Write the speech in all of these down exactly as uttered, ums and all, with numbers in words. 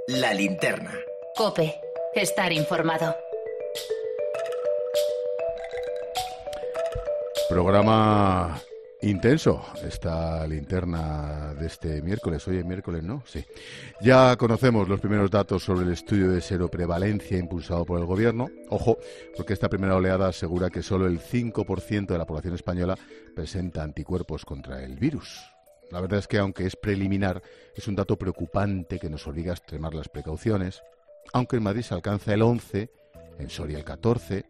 La linterna. COPE. Estar informado. Programa intenso, esta linterna de este miércoles. Hoy es miércoles, ¿no? Sí. Ya conocemos los primeros datos sobre el estudio de seroprevalencia impulsado por el Gobierno. Ojo, porque esta primera oleada asegura que solo el cinco por ciento de la población española presenta anticuerpos contra el virus. La verdad es que, aunque es preliminar, es un dato preocupante que nos obliga a extremar las precauciones. Aunque en Madrid se alcanza el once, en Soria el catorce,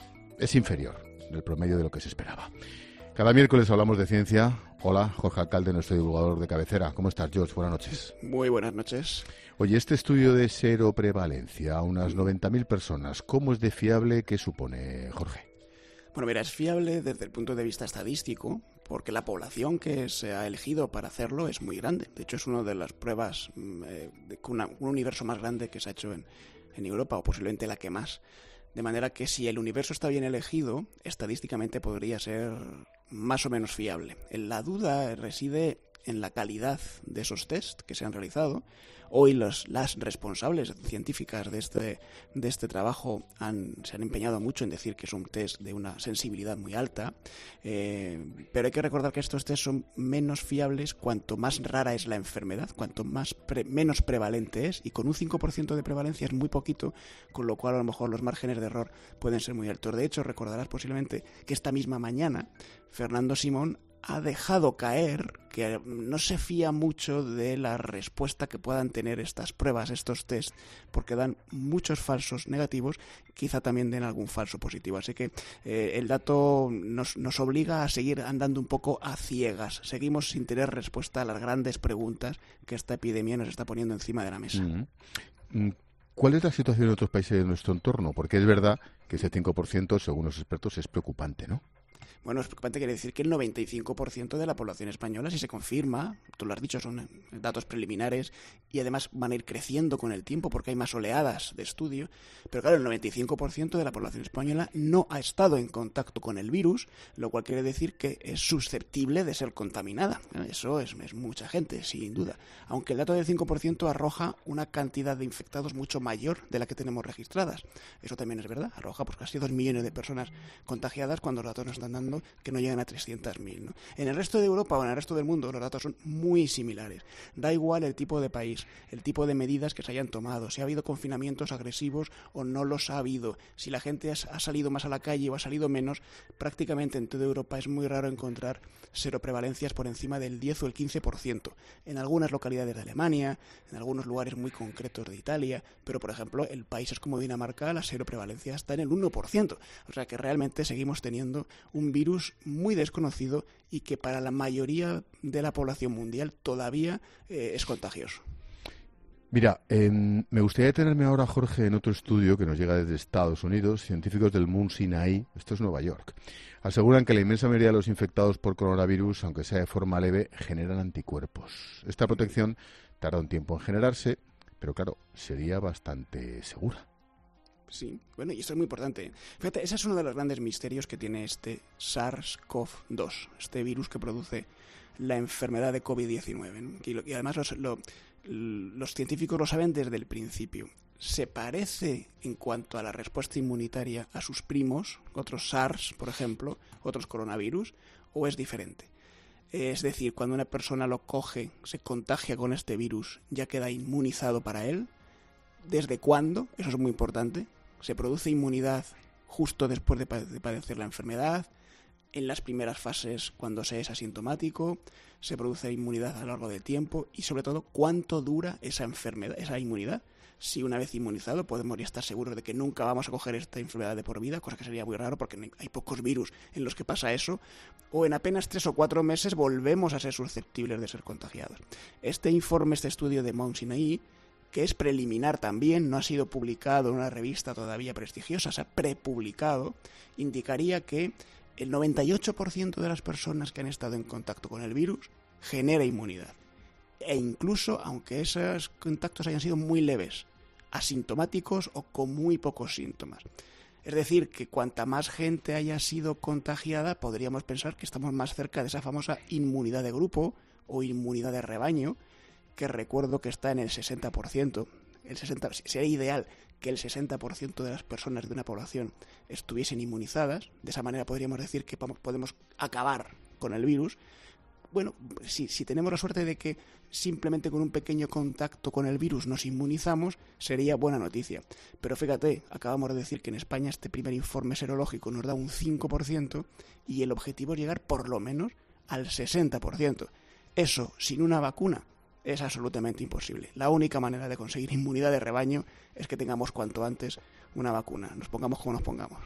es inferior del promedio de lo que se esperaba. Cada miércoles hablamos de ciencia. Hola, Jorge Alcalde, nuestro divulgador de cabecera. ¿Cómo estás, George? Buenas noches. Muy buenas noches. Oye, este estudio de seroprevalencia a unas noventa mil personas, ¿cómo es de fiable? ¿Qué supone, Jorge? Bueno, mira, es fiable desde el punto de vista estadístico, porque la población que se ha elegido para hacerlo es muy grande. De hecho, es una de las pruebas eh, de una, un universo más grande que se ha hecho en, en Europa, o posiblemente la que más. De manera que si el universo está bien elegido, estadísticamente podría ser más o menos fiable. La duda reside en la calidad de esos test que se han realizado. Hoy los, las responsables científicas de este, de este trabajo han, se han empeñado mucho en decir que es un test de una sensibilidad muy alta, eh, pero hay que recordar que estos test son menos fiables cuanto más rara es la enfermedad, cuanto más pre, menos prevalente es, y con un cinco por ciento de prevalencia es muy poquito, con lo cual a lo mejor los márgenes de error pueden ser muy altos. De hecho, recordarás posiblemente que esta misma mañana Fernando Simón ha dejado caer que no se fía mucho de la respuesta que puedan tener estas pruebas, estos test, porque dan muchos falsos negativos, quizá también den algún falso positivo. Así que eh, el dato nos, nos obliga a seguir andando un poco a ciegas. Seguimos sin tener respuesta a las grandes preguntas que esta epidemia nos está poniendo encima de la mesa. Mm-hmm. ¿Cuál es la situación en otros países de nuestro entorno? Porque es verdad que ese cinco por ciento, según los expertos, es preocupante, ¿no? Bueno, es preocupante, quiere decir que el noventa y cinco por ciento de la población española, si se confirma, tú lo has dicho, son datos preliminares y además van a ir creciendo con el tiempo porque hay más oleadas de estudio, pero claro, el noventa y cinco por ciento de la población española no ha estado en contacto con el virus, lo cual quiere decir que es susceptible de ser contaminada. Eso es, es mucha gente, sin duda. Aunque el dato del cinco por ciento arroja una cantidad de infectados mucho mayor de la que tenemos registradas. Eso también es verdad, arroja pues casi dos millones de personas contagiadas cuando los datos nos están dando que no llegan a trescientos mil, ¿no? En el resto de Europa o en el resto del mundo los datos son muy similares. Da igual el tipo de país, el tipo de medidas que se hayan tomado, si ha habido confinamientos agresivos o no los ha habido, si la gente ha salido más a la calle o ha salido menos. Prácticamente en toda Europa es muy raro encontrar seroprevalencias por encima del diez o el quince por ciento. En algunas localidades de Alemania, en algunos lugares muy concretos de Italia, pero por ejemplo en países como Dinamarca la seroprevalencia está en el uno por ciento. O sea que realmente seguimos teniendo un virus muy desconocido y que para la mayoría de la población mundial todavía eh, es contagioso. Mira, eh, me gustaría detenerme ahora, Jorge, en otro estudio que nos llega desde Estados Unidos. Científicos del Mount Sinai, esto es Nueva York, aseguran que la inmensa mayoría de los infectados por coronavirus, aunque sea de forma leve, generan anticuerpos. Esta protección tarda un tiempo en generarse, pero claro, sería bastante segura. Sí, bueno, y esto es muy importante. Fíjate, ese es uno de los grandes misterios que tiene este SARS-CoV dos, este virus que produce la enfermedad de COVID diecinueve, ¿no? Y, lo, y además los, lo, los científicos lo saben desde el principio. Se parece en cuanto a la respuesta inmunitaria a sus primos, otros SARS, por ejemplo, otros coronavirus, o es diferente. Es decir, cuando una persona lo coge, se contagia con este virus, ya queda inmunizado para él. ¿Desde cuándo? Eso es muy importante. Se produce inmunidad justo después de padecer la enfermedad, en las primeras fases cuando se es asintomático, se produce inmunidad a lo largo del tiempo y sobre todo cuánto dura esa enfermedad, esa inmunidad. Si una vez inmunizado podemos ya estar seguros de que nunca vamos a coger esta enfermedad de por vida, cosa que sería muy raro porque hay pocos virus en los que pasa eso, o en apenas tres o cuatro meses volvemos a ser susceptibles de ser contagiados. Este informe, este estudio de Mount Sinai, que es preliminar también, no ha sido publicado en una revista todavía prestigiosa, se ha prepublicado, indicaría que el noventa y ocho por ciento de las personas que han estado en contacto con el virus genera inmunidad. E incluso, aunque esos contactos hayan sido muy leves, asintomáticos o con muy pocos síntomas. Es decir, que cuanta más gente haya sido contagiada, podríamos pensar que estamos más cerca de esa famosa inmunidad de grupo o inmunidad de rebaño, que recuerdo que está en el sesenta por ciento. el sesenta por ciento, sería ideal que el sesenta por ciento de las personas de una población estuviesen inmunizadas. De esa manera podríamos decir que podemos acabar con el virus. Bueno, si, si tenemos la suerte de que simplemente con un pequeño contacto con el virus nos inmunizamos, sería buena noticia. Pero fíjate, acabamos de decir que en España este primer informe serológico nos da un cinco por ciento y el objetivo es llegar por lo menos al sesenta por ciento. Eso, sin una vacuna, es absolutamente imposible. La única manera de conseguir inmunidad de rebaño es que tengamos cuanto antes una vacuna. Nos pongamos como nos pongamos.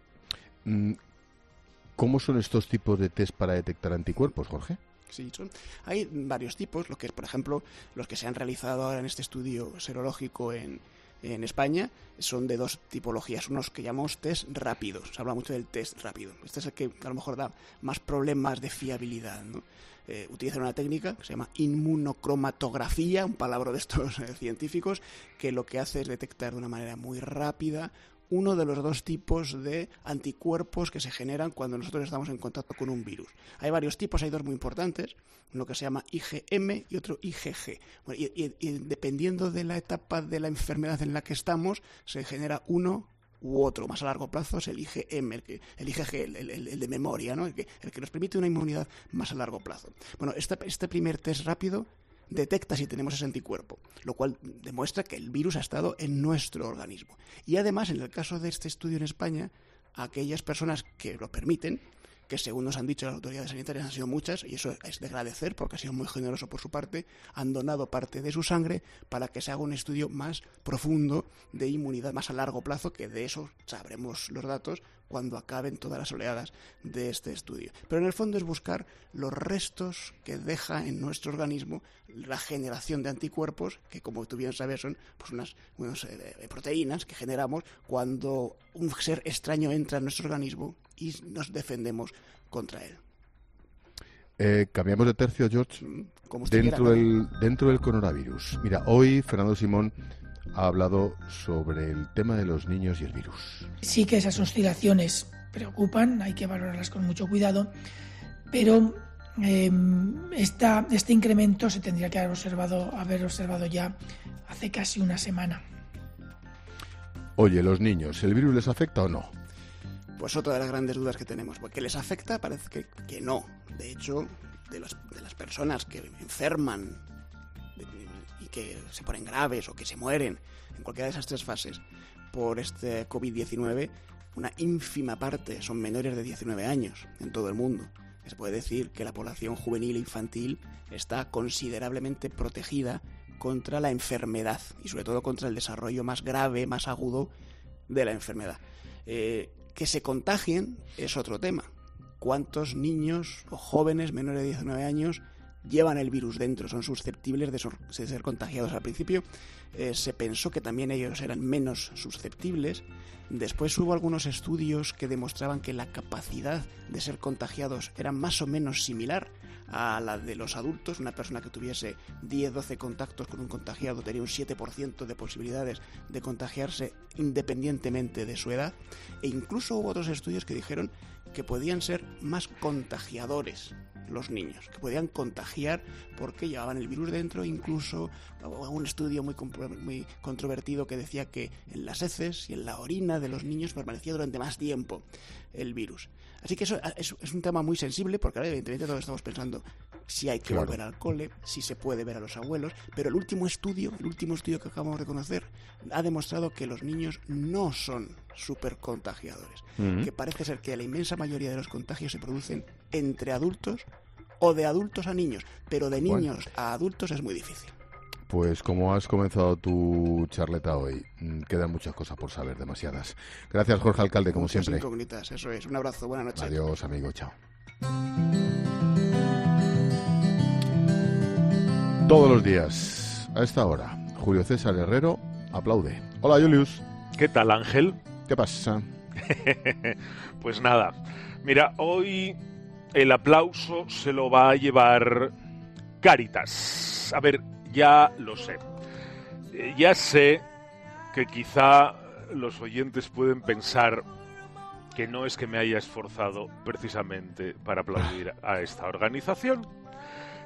¿Cómo son estos tipos de test para detectar anticuerpos, Jorge? Sí, son, hay varios tipos, lo que es, por ejemplo, los que se han realizado ahora en este estudio serológico en, en España, son de dos tipologías, unos que llamamos test rápidos, se habla mucho del test rápido, este es el que a lo mejor da más problemas de fiabilidad, ¿no? Eh, utilizan una técnica que se llama inmunocromatografía, un palabra de estos eh, científicos, que lo que hace es detectar de una manera muy rápida uno de los dos tipos de anticuerpos que se generan cuando nosotros estamos en contacto con un virus. Hay varios tipos, hay dos muy importantes, uno que se llama I G M y otro I G G. Bueno, y, y, y dependiendo de la etapa de la enfermedad en la que estamos, se genera uno u otro. Más a largo plazo es el I G M, el, que, el I G G, el, el, el de memoria, ¿no? el, que, el que nos permite una inmunidad más a largo plazo. Bueno, este, este primer test rápido detecta si tenemos ese anticuerpo, lo cual demuestra que el virus ha estado en nuestro organismo. Y además, en el caso de este estudio en España, aquellas personas que lo permiten, que según nos han dicho las autoridades sanitarias han sido muchas, y eso es de agradecer porque ha sido muy generoso por su parte, han donado parte de su sangre para que se haga un estudio más profundo de inmunidad más a largo plazo, que de eso sabremos los datos cuando acaben todas las oleadas de este estudio. Pero en el fondo es buscar los restos que deja en nuestro organismo la generación de anticuerpos, que como tú bien sabes son pues unas, unas eh, proteínas que generamos cuando un ser extraño entra en nuestro organismo y nos defendemos contra él. Eh, cambiamos de tercio, George. Dentro, quiera, del, dentro del coronavirus. Mira, hoy Fernando Simón ha hablado sobre el tema de los niños y el virus. Sí que esas oscilaciones preocupan, hay que valorarlas con mucho cuidado, pero eh, esta, este incremento se tendría que haber observado, haber observado ya hace casi una semana. Oye, los niños, ¿el virus les afecta o no? Pues otra de las grandes dudas que tenemos, porque les afecta parece que, que no. De hecho, de, los, de las personas que enferman de, y que se ponen graves o que se mueren en cualquiera de esas tres fases por este covid diecinueve, una ínfima parte son menores de diecinueve años en todo el mundo. Se puede decir que la población juvenil e infantil está considerablemente protegida contra la enfermedad y sobre todo contra el desarrollo más grave, más agudo de la enfermedad. Eh, que se contagien es otro tema. ¿Cuántos niños o jóvenes menores de diecinueve años llevan el virus dentro? Son susceptibles de, sor- de ser contagiados. Al principio eh, se pensó que también ellos eran menos susceptibles. Después hubo algunos estudios que demostraban que la capacidad de ser contagiados era más o menos similar a la de los adultos. Una persona que tuviese diez a doce contactos con un contagiado tenía un siete por ciento de posibilidades de contagiarse independientemente de su edad. E incluso hubo otros estudios que dijeron que podían ser más contagiadores los niños, que podían contagiar porque llevaban el virus dentro. Incluso un estudio muy, muy controvertido que decía que en las heces y en la orina de los niños permanecía durante más tiempo el virus. Así que eso es, es un tema muy sensible, porque ahora evidentemente todos estamos pensando si hay que claro. volver al cole, si se puede ver a los abuelos, pero el último estudio, el último estudio que acabamos de conocer ha demostrado que los niños no son súper contagiadores, uh-huh. que parece ser que la inmensa mayoría de los contagios se producen entre adultos o de adultos a niños, pero de niños bueno. a adultos es muy difícil. Pues como has comenzado tu charleta hoy, quedan muchas cosas por saber, demasiadas. Gracias, Jorge Alcalde, como muchas siempre. Incógnitas, eso es. Un abrazo, buenas noches. Adiós, amigo, chao. Todos los días, a esta hora, Julio César Herrero aplaude. Hola, Julius. ¿Qué tal, Ángel? ¿Qué pasa? Pues nada, mira, hoy el aplauso se lo va a llevar Cáritas. A ver, ya lo sé. Ya sé que quizá los oyentes pueden pensar que no es que me haya esforzado precisamente para aplaudir a esta organización,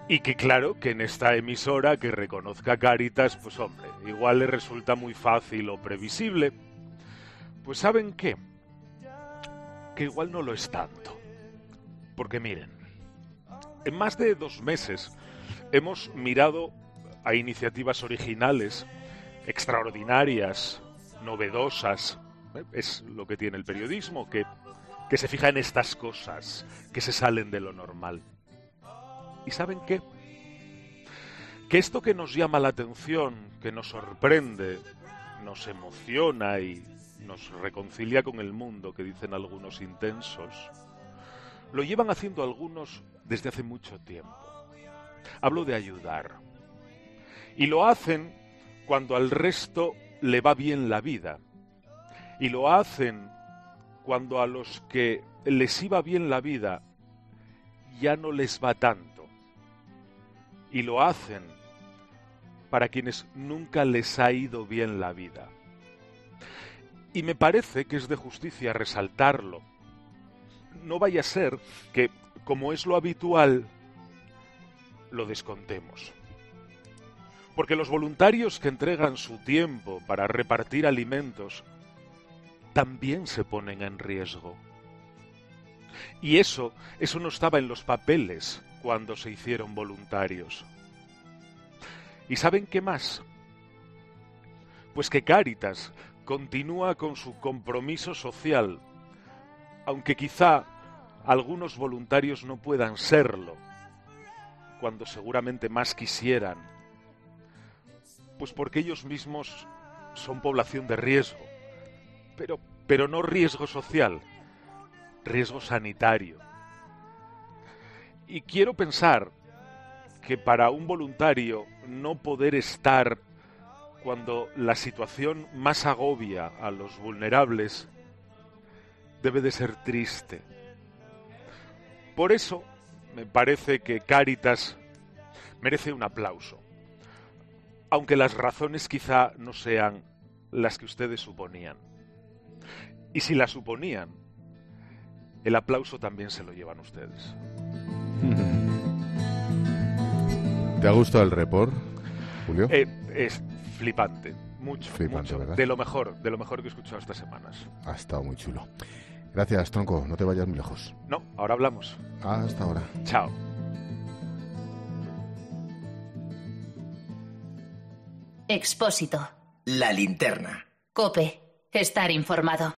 Y que claro, que en esta emisora que reconozca Cáritas, pues hombre, igual le resulta muy fácil o previsible. Pues ¿saben qué? Que igual no lo es tanto. Porque miren, en más de dos meses hemos mirado a iniciativas originales, extraordinarias, novedosas. ¿Eh? Es lo que tiene el periodismo, que, que se fija en estas cosas, que se salen de lo normal. ¿Y saben qué? Que esto que nos llama la atención, que nos sorprende, nos emociona y nos reconcilia con el mundo, que dicen algunos intensos, lo llevan haciendo algunos desde hace mucho tiempo. Hablo de ayudar. Y lo hacen cuando al resto le va bien la vida. Y lo hacen cuando a los que les iba bien la vida ya no les va tanto. Y lo hacen para quienes nunca les ha ido bien la vida. Y me parece que es de justicia resaltarlo. No vaya a ser que, como es lo habitual, lo descontemos. Porque los voluntarios que entregan su tiempo para repartir alimentos también se ponen en riesgo. Y eso, eso no estaba en los papeles cuando se hicieron voluntarios. ¿Y saben qué más? Pues que Cáritas continúa con su compromiso social, aunque quizá algunos voluntarios no puedan serlo, cuando seguramente más quisieran, pues porque ellos mismos son población de riesgo, pero, pero no riesgo social, riesgo sanitario. Y quiero pensar que para un voluntario no poder estar cuando la situación más agobia a los vulnerables debe de ser triste. Por eso me parece que Cáritas merece un aplauso, aunque las razones quizá no sean las que ustedes suponían. Y si las suponían, el aplauso también se lo llevan ustedes. ¿Te ha gustado el report, Julio? Eh, es flipante, mucho, Flipante, mucho. ¿verdad? De lo mejor, de lo mejor que he escuchado estas semanas. Ha estado muy chulo. Gracias, Tronco. No te vayas muy lejos. No, ahora hablamos. Hasta ahora. Chao. Expósito. La linterna. COPE. Estar informado.